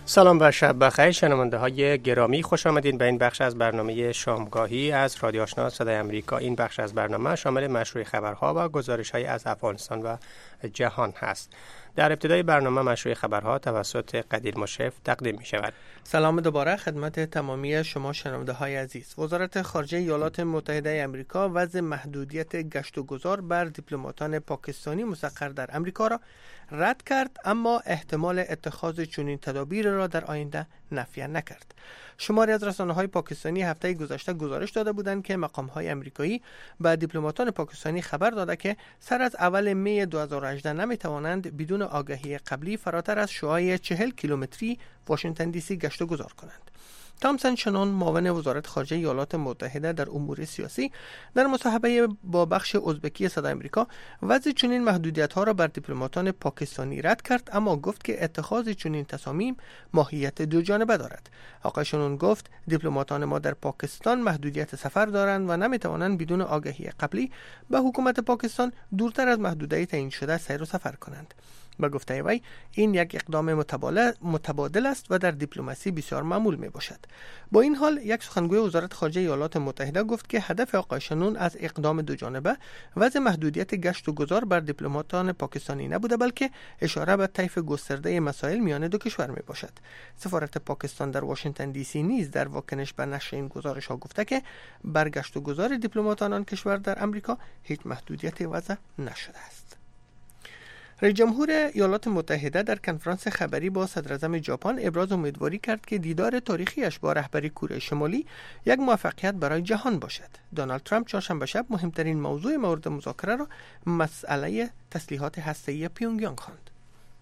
سلام و شب بخیر شنونده های گرامی، خوش آمدین به این بخش از برنامه شامگاهی از رادیو آشنا صدای امریکا. این بخش از برنامه شامل مشروع خبرها و گزارش های از افغانستان و جهان هست. در ابتدای برنامه مشروع خبرها توسط قدیر مشرف تقدیم می شود. سلام دوباره خدمت تمامی شما شنونده های عزیز. وزارت خارجه ایالات متحده آمریکا وضع محدودیت گشت و گذار بر دیپلماتان پاکستانی مستقر در امریکا را رد کرد، اما احتمال اتخاذ چنین تدابیر را در آینده نفی نکرد. شماری از رسانه‌های پاکستانی هفته گذشته گزارش داده بودند که مقام‌های آمریکایی به دیپلماتان پاکستانی خبر داده که سر از اول می 2018 نمی‌توانند بدون آگاهی قبلی فراتر از شعاع 40 کیلومتری واشنگتن دی سی گشت و گذار کنند. تامسن شنون، معاون وزارت خارجه ایالات متحده در امور سیاسی، در مصاحبه با بخش ازبکی صدای آمریکا وضع چنین محدودیت‌ها را بر دیپلماتان پاکستانی رد کرد، اما گفت که اتخاذ چنین تصامیم ماهیت دو جانبه دارد. آقای شنون گفت دیپلماتان ما در پاکستان محدودیت سفر دارند و نمی‌توانند بدون آگاهی قبلی به حکومت پاکستان دورتر از محدوده تعیین شده سیر و سفر کنند. با گفته وی این یک اقدام متبادل است و در دیپلماسی بسیار معمول می باشد. با این حال یک سخنگوی وزارت خارجه ایالات متحده گفت که هدف آقای شنون از اقدام دو جانبه وضع محدودیت گشت و گذار بر دیپلماتان پاکستانی نبوده، بلکه اشاره به طیف گسترده مسائل میان دو کشور می باشد. سفارت پاکستان در واشنگتن دی سی نیز در واکنش به نشر این گزارش ها گفته که بر گشت و گذار دیپلماتان آن کشور در امریکا هیچ محدودیتی وضع نشده است. رئیس جمهور ایالات متحده در کنفرانس خبری با صدراعظم ژاپن ابراز امیدواری کرد که دیدار تاریخیش با رهبری کره شمالی یک موفقیت برای جهان باشد. دونالد ترامپ چهارشنبه شب مهمترین موضوع مورد مذاکره را مسئله تسلیحات هسته‌ای پیونگیانگ خواند.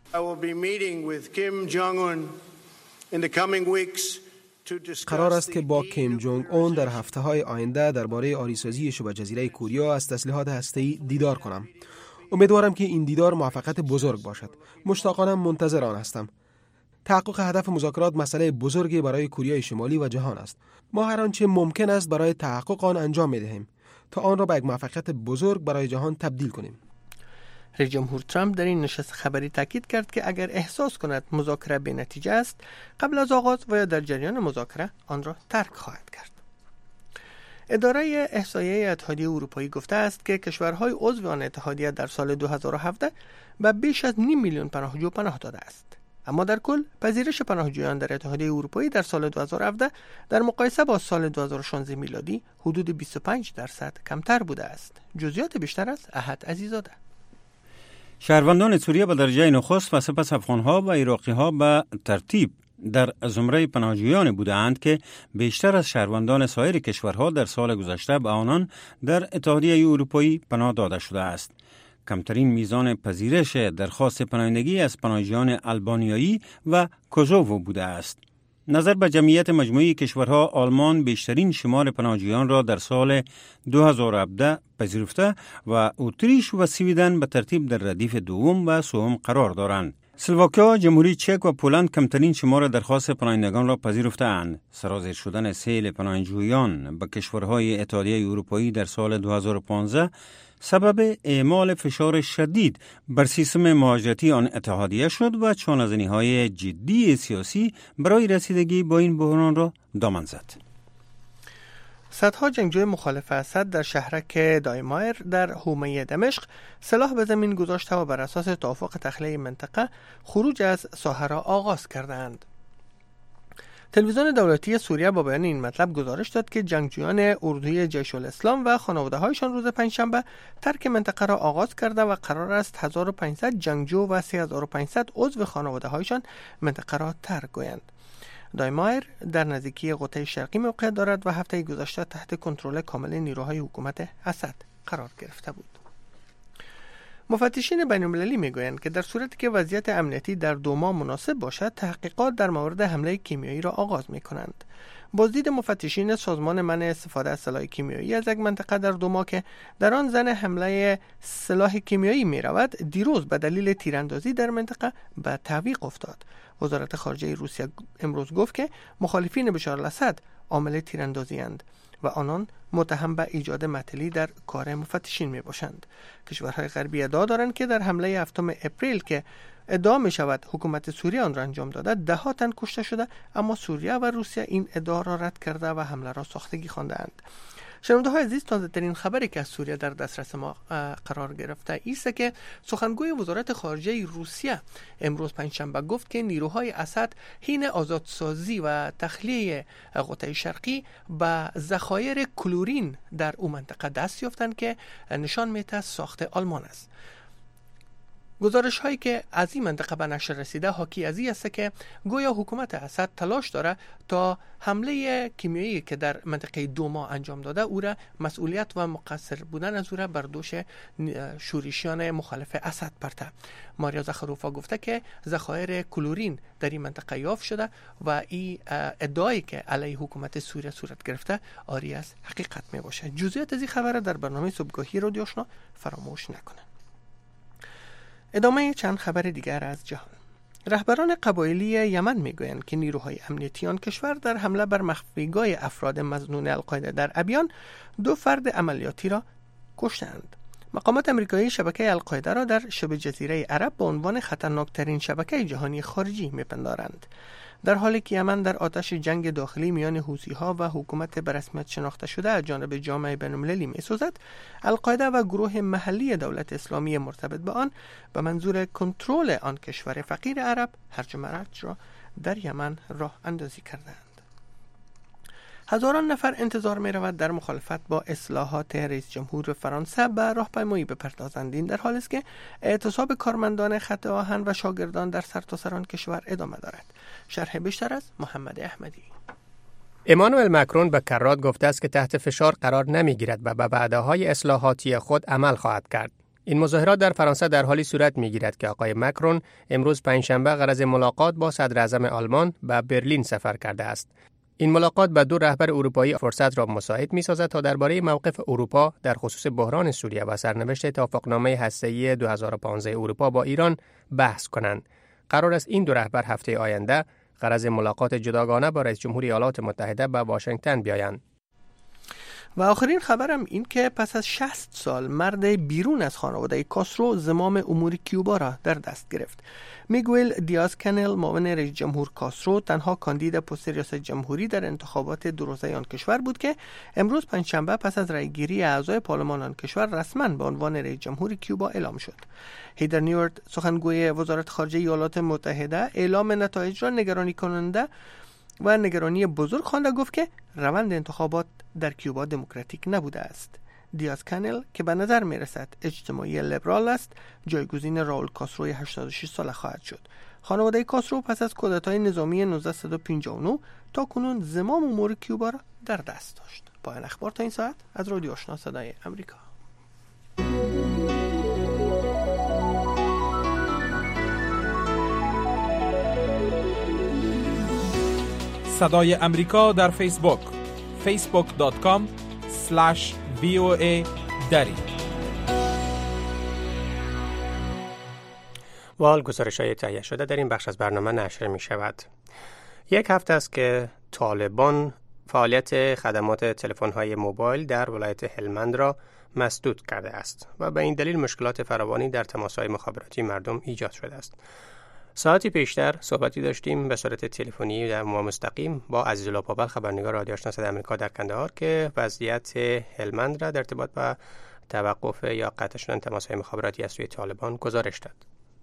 قرار است که با کیم جونگ اون در هفته‌های آینده درباره آریسازی شبه جزیره کوریا از تسلیحات هسته‌ای دیدار کنم. امیدوارم که این دیدار موفقیت بزرگ باشد. مشتاقانه منتظر آن هستم. تحقق هدف مذاکرات مسئله بزرگی برای کره شمالی و جهان است. ما هر آنچه ممکن است برای تحقق آن انجام می‌دهیم تا آن را به یک موفقیت بزرگ برای جهان تبدیل کنیم. رئیس جمهور ترامپ در این نشست خبری تاکید کرد که اگر احساس کند مذاکره بی‌نتیجه است، قبل از آغاز و یا در جریان مذاکره آن را ترک خواهد کرد. اداره احصایه اتحادیه اروپایی گفته است که کشورهای عضو آن اتحادیه در سال 2017 به بیش از 5 میلیون پناهجو پناه داده است. اما در کل پذیرش پناهجویان در اتحادیه اروپایی در سال 2017 در مقایسه با سال 2016 میلادی حدود 25% کمتر بوده است. جزئیات بیشتر از احد عزیزاده. شهروندان سوریه به درجه نخست و سپس افغان‌ها و عراقی‌ها به ترتیب در زمره پناهجویان بودند که بیشتر از شهروندان سایر کشورها در سال گذشته به آنان در اتحادیه اروپایی پناه داده شده است. کمترین میزان پذیرش درخواست پناهندگی از پناهجویان آلبانیایی و کوزوو بوده است. نظر به جمعیت مجموعی کشورها، آلمان بیشترین شمار پناهجویان را در سال 2017 پذیرفته و اتریش و سویدن به ترتیب در ردیف دوم و سوم قرار دارند. اسلواکیا، جمهوری چک و پولند کمترین شمار درخواست پناهندگان را پذیرفته‌اند. سرازیر شدن سیل پناهجویان به کشورهای اتحادیه اروپایی در سال 2015 سبب اعمال فشار شدید بر سیستم مهاجرتی آن اتحادیه شد و چانه‌زنی‌های جدی سیاسی برای رسیدگی با این بحران را دامن زد. صدها جنگجوی مخالف اسد در شهرک دایمایر در حومه دمشق سلاح به زمین گذاشته و بر اساس توافق تخلیه منطقه خروج از ساحه را آغاز کردند. تلویزیون دولتی سوریه با بیان این مطلب گزارش داد که جنگجویان اردوی جیش الاسلام و خانواده‌هایشان روز پنجشنبه ترک منطقه را آغاز کرده و قرار است 1500 جنگجو و 3500 عضو خانواده‌هایشان منطقه را ترک گویند. دایمایر در نزدیکی قطعه شرقی موقع دارد و هفته گذشته تحت کنترل کامل نیروهای حکومت اسد قرار گرفته بود. مفتشین بین‌المللی میگویند که در صورتی که وضعیت امنیتی در دوما مناسب باشد، تحقیقات در مورد حمله کیمیایی را آغاز می‌کنند. بازدید مفتشین سازمان منع استفاده از سلاح کیمیایی از یک منطقه در دوما که در آن زن حمله سلاح کیمیایی می‌رود، دیروز به دلیل تیراندازی در منطقه به تعویق افتاد. وزارت خارجه روسیه امروز گفت که مخالفین بشار الاسد عامل تیراندازی اند و آنان متهم به ایجاد معطلی در کار مفتشین می باشند. کشورهای غربی ادعا دارند که در حمله 7 اپریل که ادعا می شود حکومت سوریه آن را انجام داده. 10 تن کشته شده، اما سوریه و روسیه این ادعا را رد کرده و حمله را ساختگی خواندند. شنونده های عزیز، تازه ترین خبری که از سوریه در دسترس ما قرار گرفته است که سخنگوی وزارت خارجه روسیه امروز پنجشنبه گفت که نیروهای اسد حین آزادسازی و تخلیه قطع شرقی به ذخایر کلورین در اون منطقه دست یافتند که نشان میده ساخت آلمان است. گزارش هایی که از این منطقه به نشر رسیده حاکی از این است که گویا حکومت اسد تلاش داره تا حمله کیمیایی که در منطقه دوما انجام داده او را مسئولیت و مقصر بودن از او را بر دوش شورشیان مخالف اسد پرته. ماریا زخروفا گفته که ذخایر کلورین در این منطقه یافت شده و این ادعایی که علیه حکومت سوریه صورت گرفته آری از حقیقت می باشه. جزئیات از این خبر در برنامه صبحگاهی رادیو آشنا فراموش نکنید. ادامه چند خبر دیگر از جهان. رهبران قبایلی یمن میگویند که نیروهای امنیتی آن کشور در حمله بر مخفیگاه افراد مظنون القاعده در ابیان 2 فرد عملیاتی را کشتند. مقامات امریکایی شبکه القاعده را در شبه جزیره عرب به عنوان خطرناکترین شبکه جهانی خارجی میپندارند. در حالی که یمن در آتش جنگ داخلی میان حوثی‌ها و حکومت به رسمیت شناخته شده از جانب جامعه بین‌المللی می‌سوزد، القاعده و گروه محلی دولت اسلامی مرتبط به آن به منظور کنترل آن کشور فقیر عرب هرج و مرج را در یمن راه اندازی کردند. هزاران نفر انتظار می رود در مخالفت با اصلاحات رئیس جمهور فرانسه به راهپیمایی بپردازند. این در حالی است که اعتصاب کارمندان خط آهن و شاگردان در سرتاسر آن کشور ادامه دارد. شرح بیشتر از محمد احمدی. امانوئل مکرون به کرات گفته است که تحت فشار قرار نمیگیرد و به وعده‌های اصلاحاتی خود عمل خواهد کرد. این مظاهرات در فرانسه در حالی صورت می‌گیرد که آقای مکرون امروز پنجشنبه غرض ملاقات با صدر اعظم آلمان به برلین سفر کرده است. این ملاقات به 2 رهبر اروپایی فرصت را مساعد می‌سازد تا درباره موقف اروپا در خصوص بحران سوریه و سرنوشت توافقنامه هسته‌ای 2015 اروپا با ایران بحث کنند. قرار است این 2 رهبر هفته آینده غرض ملاقات جداگانه با رئیس جمهور ایالات متحده به واشنگتن بیایند. و آخرین خبرم این که پس از 60 سال مرد بیرون از خانواده کاسترو زمام امور کیوبا را در دست گرفت. میگوئل دیاز کانل معاون رئیس جمهور کاسترو تنها کاندید پست ریاست جمهوری در انتخابات 2 روزه آن کشور بود که امروز پنجشنبه پس از رأیگیری اعضای پارلمان آن کشور رسما به عنوان رئیس جمهور کیوبا اعلام شد. هیدر نیورد سخنگوی وزارت خارجه ایالات متحده اعلام نتایج را نگرانی کننده و نگرانی بزرگ خوانده گفت که روند انتخابات در کیوبا دموکراتیک نبوده است. دیاز کانل که به نظر می رسد اجتماعی لیبرال است، جایگزین راول کاستروی 86 ساله خواهد شد. خانواده کاسترو پس از کودتای نظامی 1959 تا کنون زمام امور کیوبا را در دست داشت. پایان اخبار تا این ساعت از رادیو آشنا صدای امریکا. صدای امریکا در فیسبوک facebook.com/VOA دری. وال گزارش‌های تهیه شده در این بخش از برنامه نشر می شود. 1 هفته است که طالبان فعالیت خدمات تلفن‌های موبایل در ولایت هلمند را مسدود کرده است و به این دلیل مشکلات فراوانی در تماس‌های مخابراتی مردم ایجاد شده است. ساعتی پیشتر صحبتی داشتیم به صورت تلفنی در مستقیم با عزیزالله پاپل خبرنگار رادیو آشنا صدای آمریکا در کندهار که وضعیت هلمند را در ارتباط با توقف یا قطع شدن تماس‌های مخابراتی از سوی طالبان گزارش داد.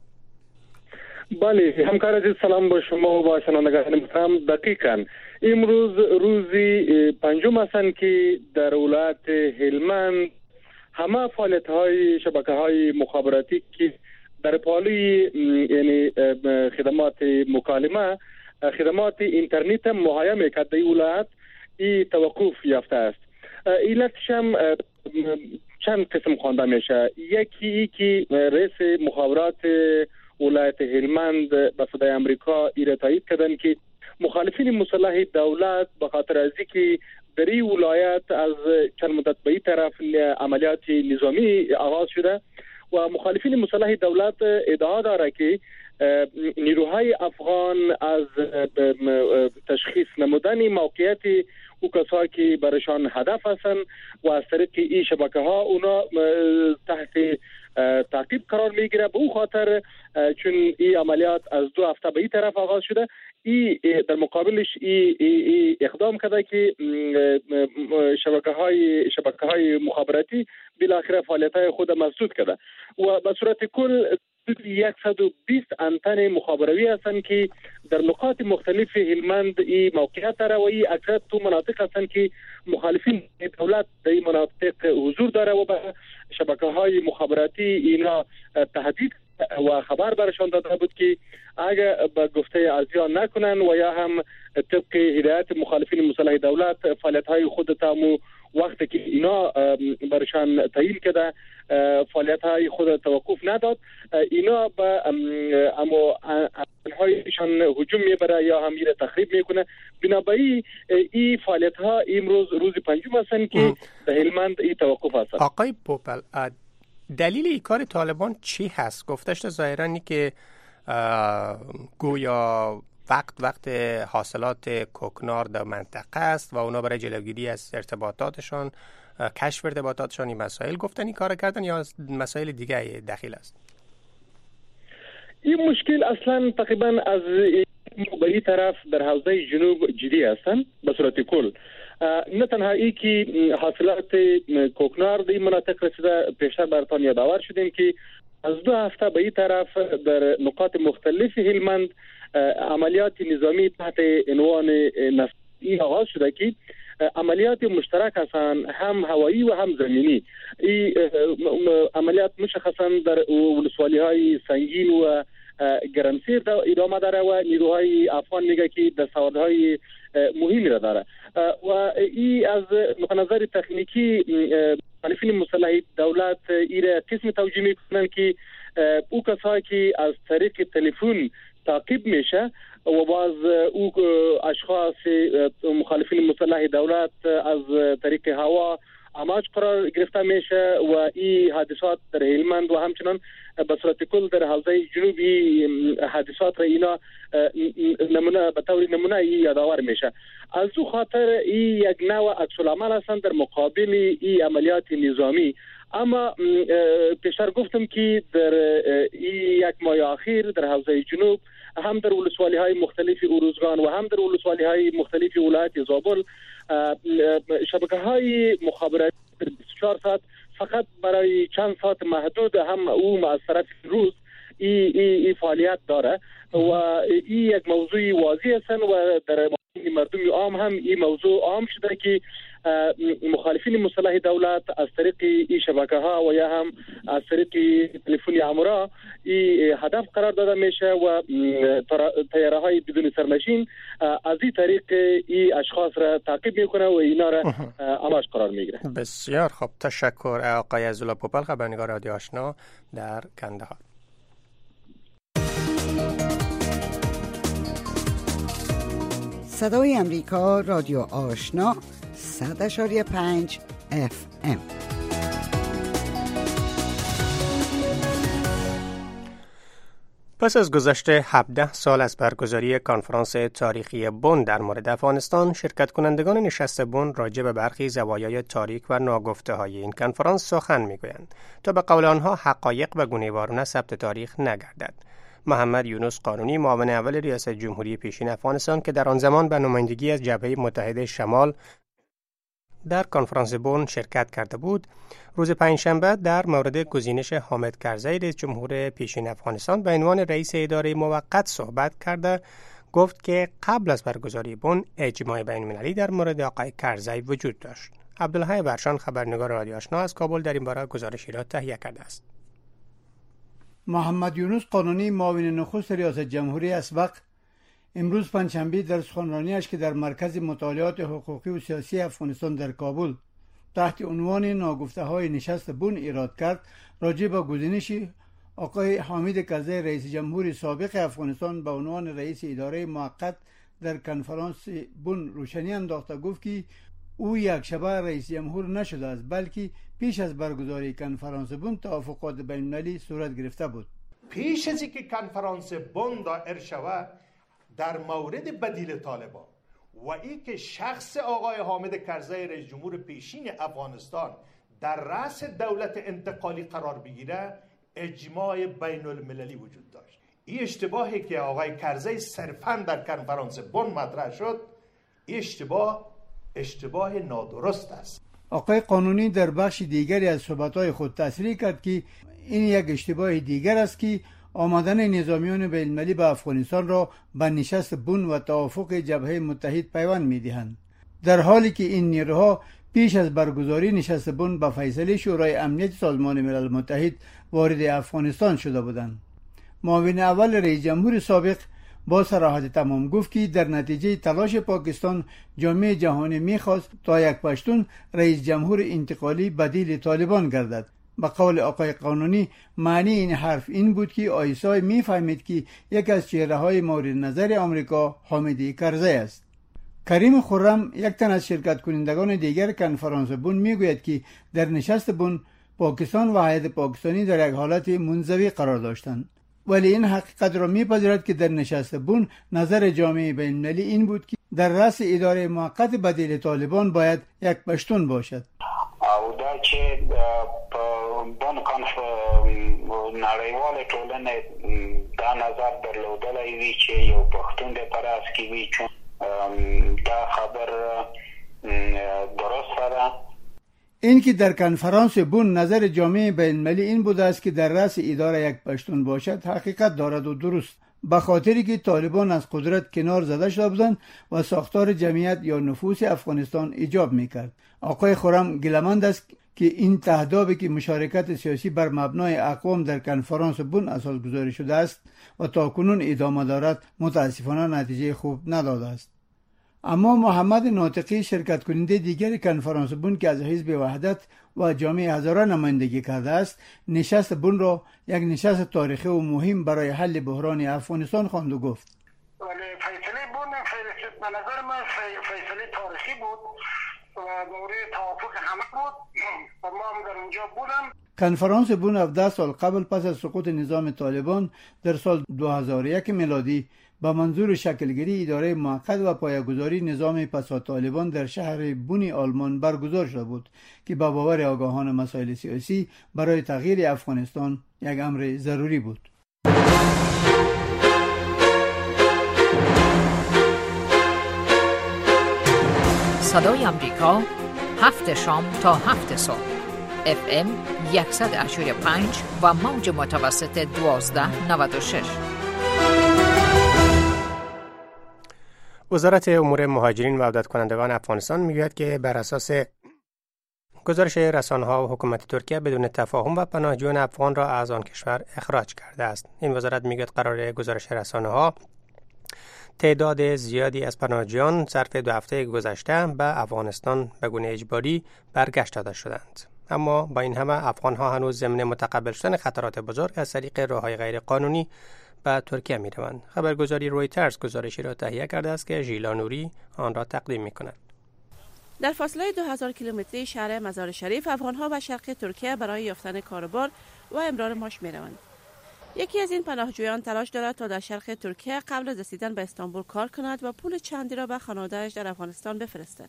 بله همکار عزیز، سلام با شما و با شنوندگان محترم. دقیقاً امروز روزی 5 است که در ولایت هلمند همه فعالیت‌های شبکه‌های مخابراتی که در پالوی یعنی خدمات مکالمه، خدمات اینترنت مهیا میکرد در ولایت این توقف یافته است. علتش هم چند قسم خوانده میشه. یکی ای که رئیس مخابرات ولایت هلمند به صدای امریکا تایید کردن که مخالفین مسلح دولت به خاطر از اینکه در این ولایت از چند مدت به این طرف عملیات نظامی آغاز شده و مخالفین مسلح دولت ادعا داره که نیروهای افغان از تشخیص نمودن موقعیت او کسایی که برشان هدف هستند و از طریق این شبکه ها اونا تحت تعقیب قرار میگیره. به او خاطر چون این عملیات از 2 هفته به این طرف آغاز شده، ای در مقابلش ای اقدام کرده که شبکه های مخابراتی بالاخره فعالیت های خود مسدود کرده و به صورت کل 120 انتن مخابراتی هستند که در نقاط مختلف هلمند ای موقعیت داره و ای اکثر تو مناطق هستند که مخالفین دولت در این مناطق حضور داره و به شبکه های مخابراتی اینا تهدید و خبر برشان داده بود که اگر به گفته ازیان نکنن و یا هم طبق هدایت مخالفین مسلح دولت فعالیت های خود تامو وقتی که اینا برشان تعیین کرده فعالیت های خود توقف نداد، اینا به اما هایشان هجوم میبره یا هم میره تخریب میکنه. بنابراین این فعالیت ها امروز روز پنجم هستند که در هلمند این توقف هست. آقای پوپل، دلیل این کار طالبان چی هست؟ گفتشت ظاهرا اینه که گویا وقت حاصلات کوکنار در منطقه است و اونا برای جلوگیری از ارتباطاتشان، کشف ارتباطاتشان این مسائل گفتن این کار کردن یا مسائل دیگه دخیل است؟ این مشکل اصلا تقریبا از به این طرف در حوزه جنوب جدی هستند به صورت کل. نه تنها ای که حاصلات کوکنار در این مناطق رسیده، پیشتر براتان یادآور شدیم که از 2 هفته به این طرف در نقاط مختلف هلمند عملیات نظامی تحت عنوان نفتی آغاز شده که عملیات مشترک هستند، هم هوایی و هم زمینی. این عملیات مشخصا در ولسوالی های سنگین و گرمسیر ادامه داره و نیروهای افغان میگه که دستاوردهای مهمی را داره و این از نظر تکنیکی مخالفین مسلح دولت این قسم توجیه میکنن که او کسایی که از طریق تلفن تعقیب میشه و باز او اشخاص مخالفین مسلح دولت از طریق هوا امواج قرار گرفته میشه و این حادثات در هلمند و همچنان به صورت کل در حوزه جنوبی حادثات را اینا نمونه به طور نمونه یادآور میشه. از او خاطر این یک نوع عکس العمل هستند در مقابل این عملیات نظامی. اما پیشتر گفتم که در این 1 ماه اخیر در حوزه جنوب هم در ولسوالی های مختلف اروزگان و هم در ولسوالی های مختلف ولایت زابل شبکه های مخابراتی 24 ساعت فقط برای چند ساعت محدود هم او مؤثرات روز این فعالیت داره و این یک موضوع واضح است و در مردم عام هم این موضوع عام شده که مخالفین مسلح دولت از طریق این شبکه ها و یا هم از طریق تلفن امرا این هدف قرار داده میشه و طیاره های بدون سرنشین از این طریق این اشخاص را تعقیب میکنه و اینا را امواج قرار میگیره. بسیار خوب، تشکر آقای عزیزالله پوپل، خبرنگار رادیو آشنا در کندهار. صدای امریکا، رادیو آشنا 100.5 FM. پس از گذشت 17 سال از برگزاری کنفرانس تاریخی بن در مورد افغانستان، شرکت کنندگان نشست بن راجع به برخی زوایای تاریک و ناگفته های این کنفرانس سخن میگویند تا به قول آنها حقایق و گونه‌وارانه ثبت تاریخ نگردد. محمد یونس قانونی، معاون اول ریاست جمهوری پیشین افغانستان که در آن زمان به نمایندگی از جبهه متحده شمال در کنفرانس بن شرکت کرده بود، روز پنجشنبه در مورد گزینش حامد کرزی رئیس جمهور پیشین افغانستان به عنوان رئیس اداره موقت صحبت کرده. گفت که قبل از برگزاری بن اجماع بین‌المللی در مورد آقای کرزی وجود داشت. عبدالحی برشان، خبرنگار رادیو آشنا از کابل، در این باره گزارشی را تهیه کرده است. محمد یونس قانونی، معاون نخست ریاست جمهوری اسبق، امروز پنجشنبه در سخنرانیش که در مرکز مطالعات حقوقی و سیاسی افغانستان در کابل تحت عنوان ناگفته‌های نشست بن ایراد کرد، راجع به گزینش آقای حامد کرزی رئیس جمهور سابق افغانستان به عنوان رئیس اداره موقت در کنفرانس بن روشنی انداخته. گفت که او یک شبه رئیس جمهور نشده است، بلکه پیش از برگزاری کنفرانس بن توافقات بین‌المللی صورت گرفته بود. پیش از اینکه کنفرانس بن دایر شود در مورد بدیل طالبان و این که شخص آقای حامد کرزی رئیس جمهور پیشین افغانستان در رأس دولت انتقالی قرار بگیره اجماع بین المللی وجود داشت. این اشتباهی که آقای کرزی صرفاً در کنفرانس بن مطرح شد، این اشتباه نادرست است. آقای قانونی در بخش دیگری از صحبت‌های خود تصریح کرد که این یک اشتباه دیگر است که آمدن نظامیان بین‌المللی به افغانستان را به نشست بن و توافق جبهه متحد پیوند می‌دهند، در حالی که این نیروها پیش از برگزاری نشست بن به فیصله شورای امنیت سازمان ملل متحد وارد افغانستان شده بودند. معاون اول رئیس جمهور سابق با صراحت تمام گفت که در نتیجه تلاش پاکستان جامعه جهانی می‌خواست تا یک پشتون رئیس جمهور انتقالی بدیل طالبان گردد. به قول آقای قانونی معنی این حرف این بود که آیسای می‌فهمید که یک از چهره‌های مورد نظر آمریکا حامد کرزی است. کریم خرم، یک تن از شرکت کنندگان دیگر کنفرانس بن، میگوید که در نشست بن پاکستان و هیئت پاکستانی در یک حالت منزوی قرار داشتند، ولی این حقیقت را میپذیرد که در نشست بن نظر جامعه بین‌المللی این بود که در رأس اداره موقت بدیل طالبان باید یک پشتون باشد. او دا چې بن نړیوال ټولنې دا نظر درلودلی وي چې یو پښتون د پراس کې وي، چون دا خبر درست ده. این که در کنفرانس بن نظر جامعه بین‌المللی این بوده است که در رأس اداره یک پشتون باشد حقیقت دارد و درست، به خاطری که طالبان از قدرت کنار زده شده بودند و ساختار جمعیت یا نفوس افغانستان ایجاب میکرد. آقای خرم گلمند است که این تهدابی که مشارکت سیاسی بر مبنای اقوام در کنفرانس بن اساس گذاری شده است و تاکنون ادامه دارد متاسفانه نتیجه خوب نداده است. اما محمد ناطقی، شرکت کننده دیگر کنفرانس بن که از حزب وحدت و جامعه هزاره نمایندگی کرده است، نشست بن را یک نشست تاریخی و مهم برای حل بحران افغانستان خواند و گفت: فیصله بن به نظر من فیصله تاریخی بود و مورد توافق همه بود و ما هم در اونجا بودم. کنفرانس بن 17 سال قبل پس از سقوط نظام طالبان در سال 2001 میلادی با منظور شکلگیری اداره موقت و پایه‌گذاری نظام پسا طالبان در شهر بن آلمان برگزار شده بود که با باور آگاهان مسائل سیاسی برای تغییر افغانستان یک امر ضروری بود. صدای امریکا، 7 شام تا 7 صبح، FM 100.5 و موج متوسط 1296. وزارت امور مهاجرین و عودت کنندگان افغانستان میگوید که بر اساس گزارش رسانه‌ها و حکومت ترکیه بدون تفاهم و پناهجویان افغان را از آن کشور اخراج کرده است. این وزارت میگوید قرار گزارش رسانه‌ها تعداد زیادی از پناهجویان ظرف 2 هفته گذشته به افغانستان به گونه اجباری برگشت داده شدند. اما با این همه افغان‌ها هنوز ضمن متقبل شدن خطرات بزرگ از طریق راه‌های غیر قانونی به ترکیه می‌روند. خبرگزاری رویترز گزارشی را تهیه کرده است که ژیلا نوری آن را تقدیم می‌کند. در فاصله 2000 کیلومتری شهر مزار شریف افغان‌ها به شرق ترکیه برای یافتن کاربار و امرار معاش می‌روند. یکی از این پناهجویان تلاش دارد تا در شرق ترکیه قبل از رسیدن به استانبول کار کند و پول چندی را به خانواده‌اش در افغانستان بفرستد.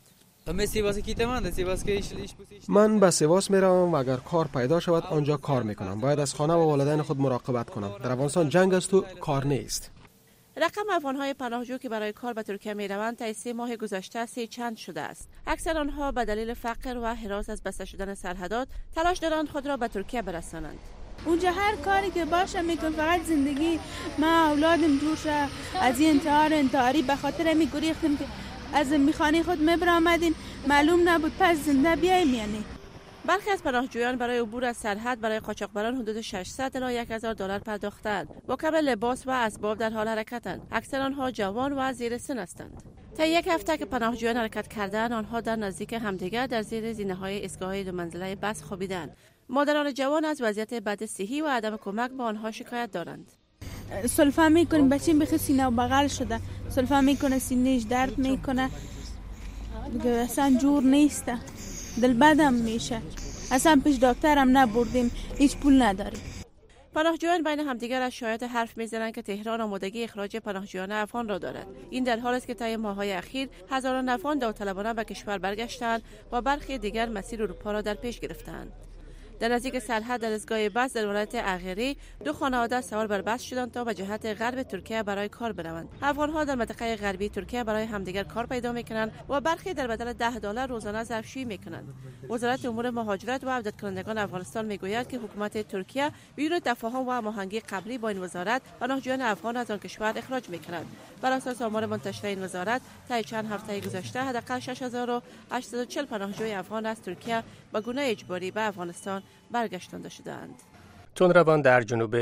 من به سیواس میروم و اگر کار پیدا شود آنجا کار میکنم. باید از خانه و والدین خود مراقبت کنم. در افغانستان جنگ است و کار نیست. رقم افغان‌های پناهجو که برای کار به ترکیه میروند تا 3 ماه گذشته 3 چند شده است. اکثر آنها به دلیل فقر و هراس از بسته شدن سرحدات تلاش دارند خود را به ترکیه برسانند. اونجا هر کاری که باشه میکن، فقط زندگی ما اولادم دور شه از این انتحاری به خاطر میگریختیم که از میخانه خود میبرامدیم، معلوم نبود پس زنده بیایم یعنی. برخی از پناهجویان برای عبور از سرحد برای قاچاقبران حدود 600 الی 1000 دلار پرداختند. با کم لباس و اسباب در حال حرکتند. اکثر آنها جوان و زیر سن هستند. تا 1 هفته که پناهجویان حرکت کردند، آنها در نزدیک همدیگر در زیر زینه‌های ایستگاه 2 منزله بس خوابیدند. مادران جوان از وضعیت بد صحی و عدم کمک به آنها شکایت دارند. سلفه میکنه، بچه‌م بخی سینه و بغل شده، سلفه میکنه سینه‌اش درد میکنه، اصلا جور نیسته، دل بدم میشه، اصلا پیش دکترم نبردیم، هیچ پول نداریم. پناهجویان بین همدیگر از شایعات حرف می‌زنند که تهران آمادگی اخراج پناهجویان افغان را دارد. این در حالی است که طی ماه‌های اخیر هزاران افغان داوطلبانه به کشور برگشتند و برخی دیگر مسیر اروپا را در پیش گرفتند. در نزدیک سرحد در ایستگاه بس در ولایت اغری 2 خانواده سوار بر بس شدند تا به جهت غرب ترکیه برای کار بروند. افغان‌ها در منطقه غربی ترکیه برای همدیگر کار پیدا می‌کنند و برخی در بدل $10 روزانه ظرفشویی می‌کنند. وزارت امور مهاجرت و عودت کنندگان افغانستان می‌گوید که حکومت ترکیه بدون تفاهم و هماهنگی قبلی با این وزارت پناهجویان افغان از آن کشور اخراج می‌کند. بر اساس آمار منتشر این وزارت طی چند هفته گذشته حداقل 6840 پناهجوی افغان از ترکیه به گونه اجباری به افغانستان برگشتانده شدند. تندروان در جنوب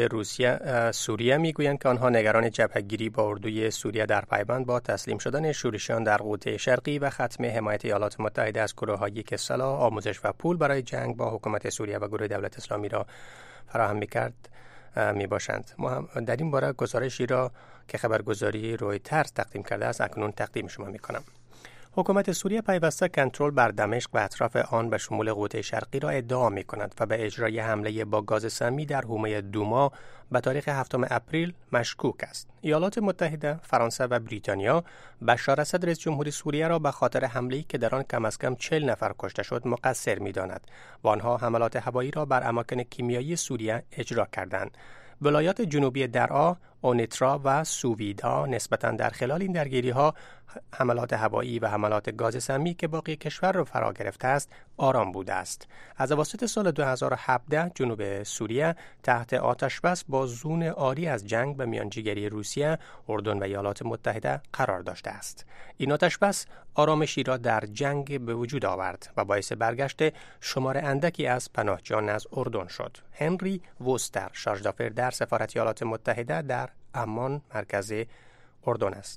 سوریه میگویند که آنها نگران جبهه‌گیری با اردوی سوریه در پیوند با تسلیم شدن شورشیان در غوطه شرقی و ختم حمایت ایالات متحده از گروه‌هایی که سلاح، آموزش و پول برای جنگ با حکومت سوریه و گروه دولت اسلامی را فراهم می‌کرد میباشند. ما هم در این باره گزارشی را که خبرگزاری رویترز تقدیم کرده است اکنون تقدیم شما می‌کنم. حکومت سوریه پیوسته کنترل بر دمشق و اطراف آن به شمول غوطه شرقی را ادعا می‌کند و به اجرای حمله با گاز سمی در حومه دوما به تاریخ 7 اپریل مشکوک است. ایالات متحده، فرانسه و بریتانیا بشار اسد رئیس جمهوری سوریه را به خاطر حمله‌ای که در آن کم از کم 40 نفر کشته شد مقصر می‌داند و آنها حملات هوایی را بر اماکن کیمیایی سوریه اجرا کردند. ولایات جنوبی درعا، اونیترا و سوویدا نسبتاً در خلال این درگیری‌ها حملات هوایی و حملات گاز سمی که باقی کشور را فرا گرفته است آرام بوده است. از اواسط سال 2017 جنوب سوریه تحت آتش بس با زون عاری از جنگ به میانجیگری روسیه، اردن و ایالات متحده قرار داشته است. این آتش بس آرامشی را در جنگ به وجود آورد و باعث برگشت شمار اندکی از پناهجویان از اردن شد. هنری ووستر، شارژدافر در سفارت ایالات متحده در عمان مرکز اردن است.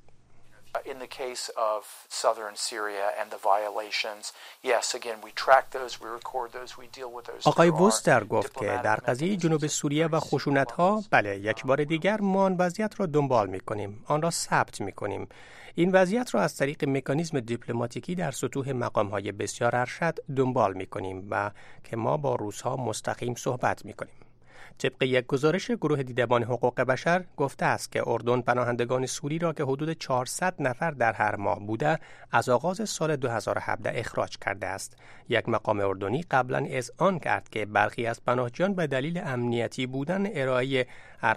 In the case of southern Syria and the violations, yes, again we track those, we record those, we deal with those. آقای ووستر گفت که در قضیه جنوب سوریه و خشونت‌ها بله یک بار دیگر ما آن وضعیت را دنبال می‌کنیم، آن را ثبت می‌کنیم. این وضعیت را از طریق مکانیزم دیپلماتیکی در سطوح مقام‌های بسیار ارشد دنبال می‌کنیم و که ما با روس‌ها مستقیم صحبت می‌کنیم. طبق یک گزارش گروه دیدبان حقوق بشر گفته است که اردن پناهندگان سوری را که حدود 400 نفر در هر ماه بوده از آغاز سال 2017 اخراج کرده است. یک مقام اردنی قبلا اذعان کرد که برخی از پناهجویان به دلیل امنیتی بودن ارائه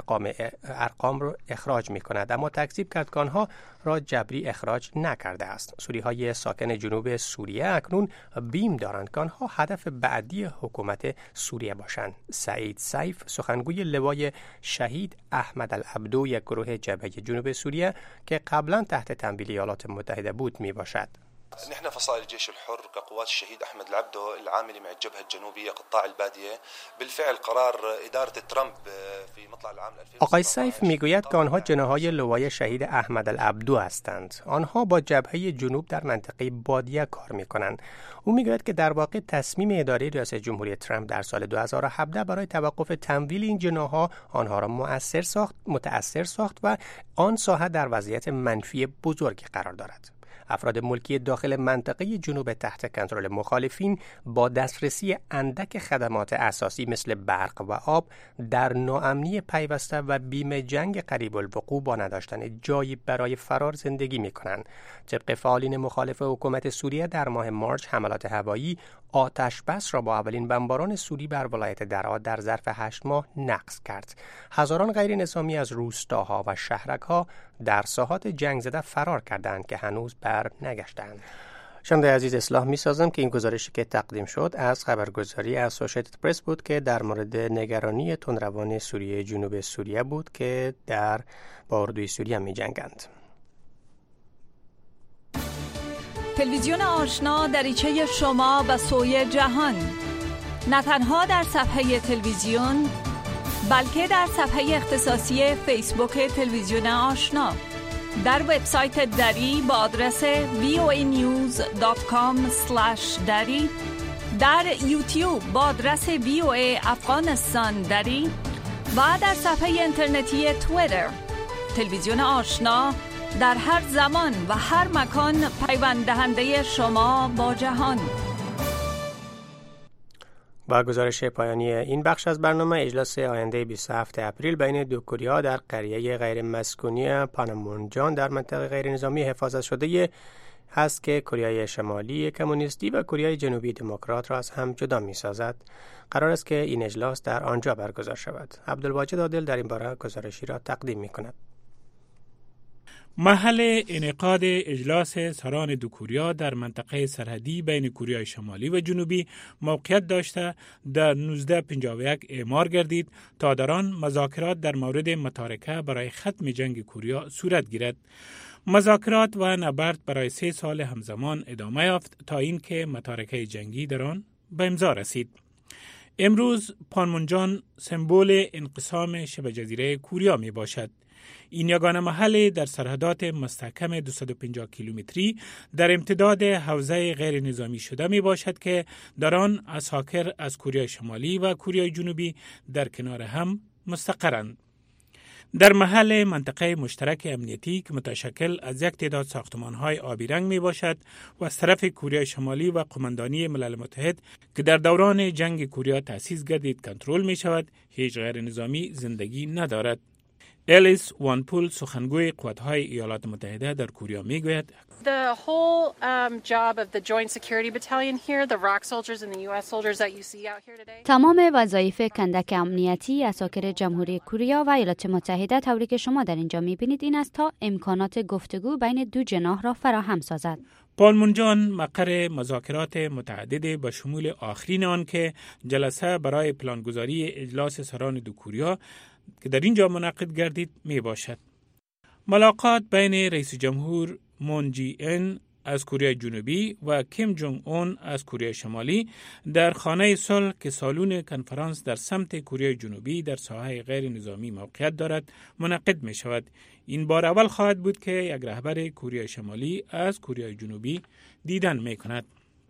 ارقام را اخراج می کند، اما تکذیب کرد که آنها را جبری اخراج نکرده است. سوری‌های ساکن جنوب سوریه اکنون بیم دارند که آنها هدف بعدی حکومت سوریه باشند. سعید سیف، سخنگوی لوای شهید احمد العبدو، یک گروه جبهه جنوب سوریه که قبلا تحت تمویل ایالات متحده بود می باشد. نحن فصائل الجيش الحر كقوات الشهيد أحمد العبدو العامل مع الجبهة الجنوبية قطاع البادية بالفعل قرار إدارة ترامب في مطلع العام 2017. آقای سیف میگوید که آنها جناحهای لوای شهید احمد العبدو هستند. آنها با جبهه جنوب در منطقه بادیه کار میکنند. او میگوید که در واقع تصمیم اداره ریاست جمهوری ترامپ در سال 2017 برای توقف تمویل این جناحها آنها را متأثر ساخت و آن ساحه در وضعیت منفی بزرگی قرار دارد. افراد ملکی داخل منطقه جنوب تحت کنترل مخالفین با دسترسی اندک خدمات اساسی مثل برق و آب در ناامنی پیوسته و بیم جنگ قریب الوقوع با نداشتن جایی برای فرار زندگی می‌کنند. طبق فعالین مخالف حکومت سوریه در ماه مارس حملات هوایی آتش بس را با اولین بمباران سوری بر ولایت درعا در ظرف 8 ماه نقض کرد. هزاران غیر نظامی از روستاها و شهرک‌ها در ساحات جنگ زده فرار کردند که هنوز بر نگشتند. شنونده عزیز اصلاح می‌سازم که این گزارشی که تقدیم شد از خبرگزاری اسوسییتد پرس بود که در مورد نگرانی تندروان سوریه جنوب سوریه بود که با اردوی سوریه می‌جنگند. تلویزیون آشنا دریچه شما به سوی جهان، نه تنها در صفحه تلویزیون بلکه در صفحه اختصاصی فیسبوک تلویزیون آشنا، در وبسایت دری با آدرس voanews.com/dari، در یوتیوب با آدرس VOA افغانستان دری و در صفحه اینترنتی توییتر. تلویزیون آشنا در هر زمان و هر مکان پیوند دهنده شما با جهان. با گزارش پایانی این بخش از برنامه، اجلاس آینده 27 اپریل بین دو کره در قریه غیر مسکونی پانمونجان در منطقه غیر نظامی حفاظت شده هست که کره شمالی کمونیستی و کره جنوبی دموکرات را از هم جدا می‌سازد. قرار است که این اجلاس در آنجا برگزار شود. عبدالواجد عادل در این باره گزارشی را تقدیم می‌کند. محل انعقاد اجلاس سران دو کره در منطقه سرحدی بین کره شمالی و جنوبی موقعیت داشته در 1951 اعمار گردید تا در آن مذاکرات در مورد متارکه برای ختم جنگ کره صورت گیرد. مذاکرات و نبرد برای 3 سال همزمان ادامه یافت تا اینکه متارکه جنگی در آن به امضا رسید. امروز پانمونجان سمبل انقسام شبه جزیره کره می باشد. این یگانه محل در سرحدات مستحکم 250 کیلومتری در امتداد حوزه غیر نظامی شده می باشد که در آن اساکر از کره شمالی و کره جنوبی در کنار هم مستقرند. در محل منطقه مشترک امنیتی که متشکل از یک تعداد ساختمان‌های آبی رنگ می باشد و از طرف کره شمالی و قماندانی ملل متحد که در دوران جنگ کره تأسیس گردید کنترل می شود، هیچ غیر نظامی زندگی ندارد. الیس وانپول سخنگوی قوات‌های ایالات متحده در کره میگوید The whole job of the Joint Security Battalion here, the ROK soldiers and the US soldiers that you see out here today. تمام وظایف کندک امنیتی اساکر جمهوری کره و ایالات متحده طوری که شما در اینجا می‌بینید این است تا امکانات گفتگو بین دو جناح را فراهم سازد. پانمونجان مقر مذاکرات متعدد به شمول آخرین آن که جلسه برای پلانگذاری اجلاس سران دو کره که در اینجا منعقد گردید می باشد. ملاقات بین رئیس جمهور مون جی این از کره جنوبی و کیم جونگ اون از کره شمالی در خانه صلح که سالن کنفرانس در سمت کره جنوبی در ساحه غیر نظامی موقعیت دارد منعقد می شود. این بار اول خواهد بود که یک رهبر کره شمالی از کره جنوبی دیدن می کند.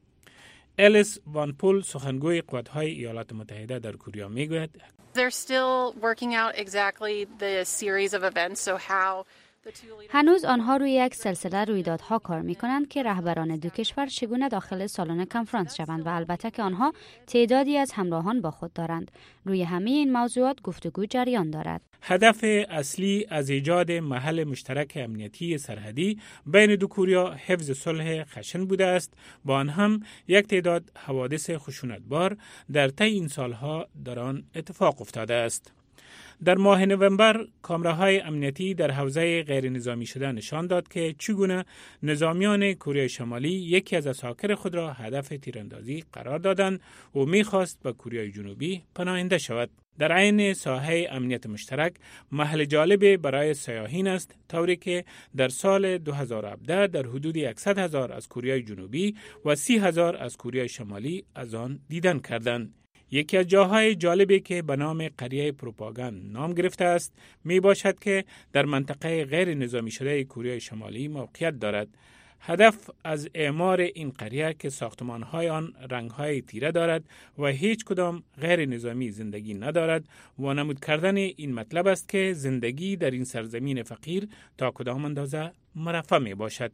الیس وانپول سخنگوی قوات‌های ایالات متحده در کره میگوید They're still working out exactly the series of events, so how هنوز آنها روی یک سلسله رویدادها کار می‌کنند که رهبران دو کشور چگونه داخل سالن کنفرانس شوند و البته که آنها تعدادی از همراهان با خود دارند. روی همه این موضوعات گفتگو جریان دارد. هدف اصلی از ایجاد محل مشترک امنیتی سرحدی بین دو کره حفظ صلح خشن بوده است. با آن هم یک تعداد حوادث خشونتبار در طی این سالها در آن اتفاق افتاده است. در ماه نوامبر کامراهای امنیتی در حوزه غیر نظامی شده نشان داد که چگونه نظامیان کره شمالی یکی از اساکر خود را هدف تیراندازی قرار دادند و می‌خواست به کره جنوبی پناهنده شود. در عین ساحه امنیت مشترک محل جالب برای سیاحین است، طوری که در سال 2017 در حدود 100,000 از کره جنوبی و 30,000 از کره شمالی از آن دیدن کردند. یکی از جاهای جالبی که به نام قریه پروپاگاند نام گرفته است می باشد که در منطقه غیر نظامی شده کره شمالی موقعیت دارد. هدف از اعمار این قریه که ساختمان‌های آن رنگ‌های تیره دارد و هیچ کدام غیر نظامی زندگی ندارد و نمود کردن این مطلب است که زندگی در این سرزمین فقیر تا کدام اندازه مرفه می باشد.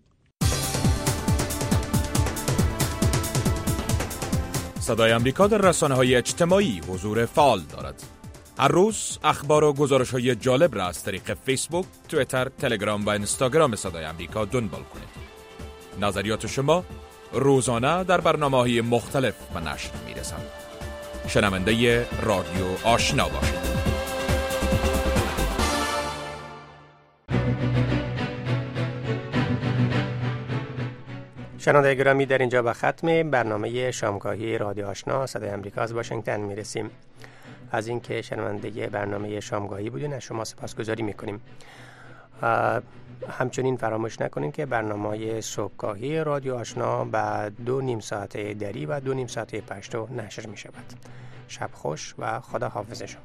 صدای امریکا در رسانه‌های اجتماعی حضور فعال دارد. هر روز اخبار و گزارش‌های جالب را از طریق فیسبوک، توییتر، تلگرام و اینستاگرام صدای امریکا دنبال کنید. نظریات شما روزانه در برنامه‌های مختلف به نشر می‌رسند. شنونده رادیو آشنا باشید. شنونده گرامی، در اینجا به ختم برنامه شامگاهی رادیو آشنا صدای امریکا از واشنگتن میرسیم. از اینکه شنونده برنامه شامگاهی بودین از شما سپاسگزاری میکنیم. همچنین فراموش نکنین که برنامه صبحگاهی رادیو آشنا بعد 2.5 ساعت دری و 2.5 ساعت پشتو نشر می شود. شب خوش و خدا حافظ شما.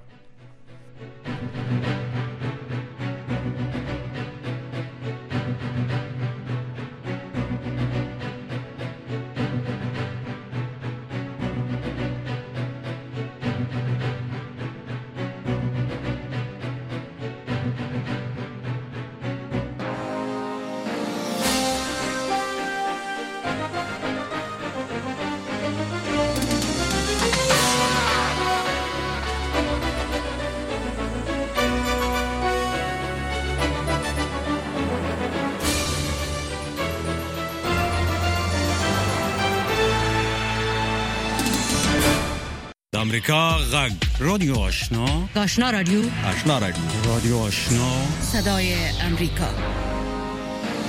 آمریکا غږ رادیو آشنا آشنا رادیو رادیو آشنا صدای امریکا